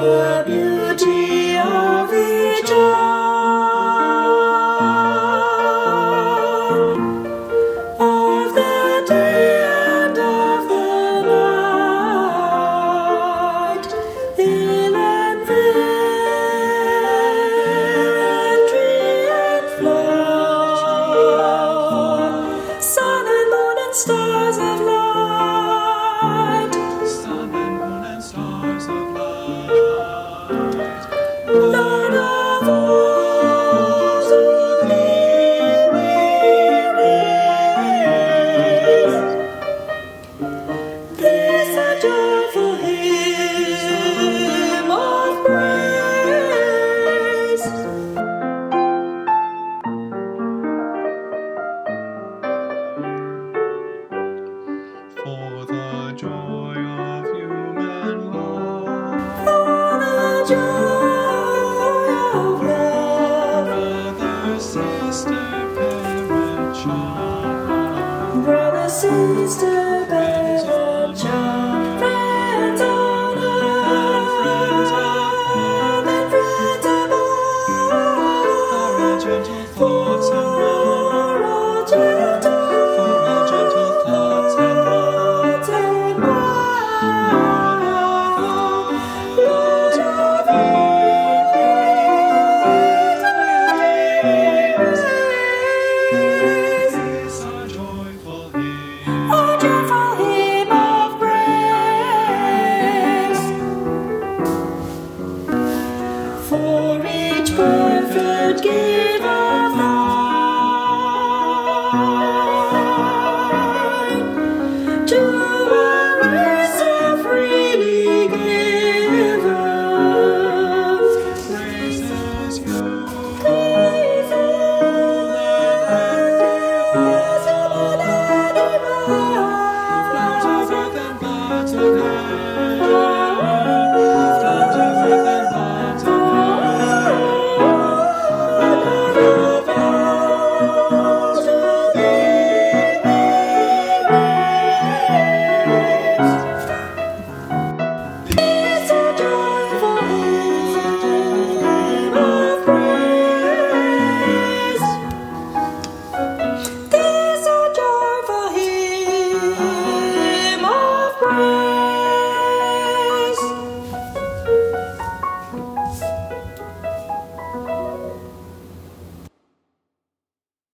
the beauty of each hour, of the day and of the night, hill and vale, tree and flower, sun and moon and stars of light, sun and moon and stars of light. Lord of all, to thee we raise this a joyful hymn of praise. For the joy of human love, For the joy of love, brother, sister, parent, child, brother, sister, parent, child, friends on earth, and friends above, for our gentle thoughts and for our gentle for our gentle thoughts and thoughts and minds, Lord of praise. this our joyful hymn. A joyful hymn of praise. For each perfect gift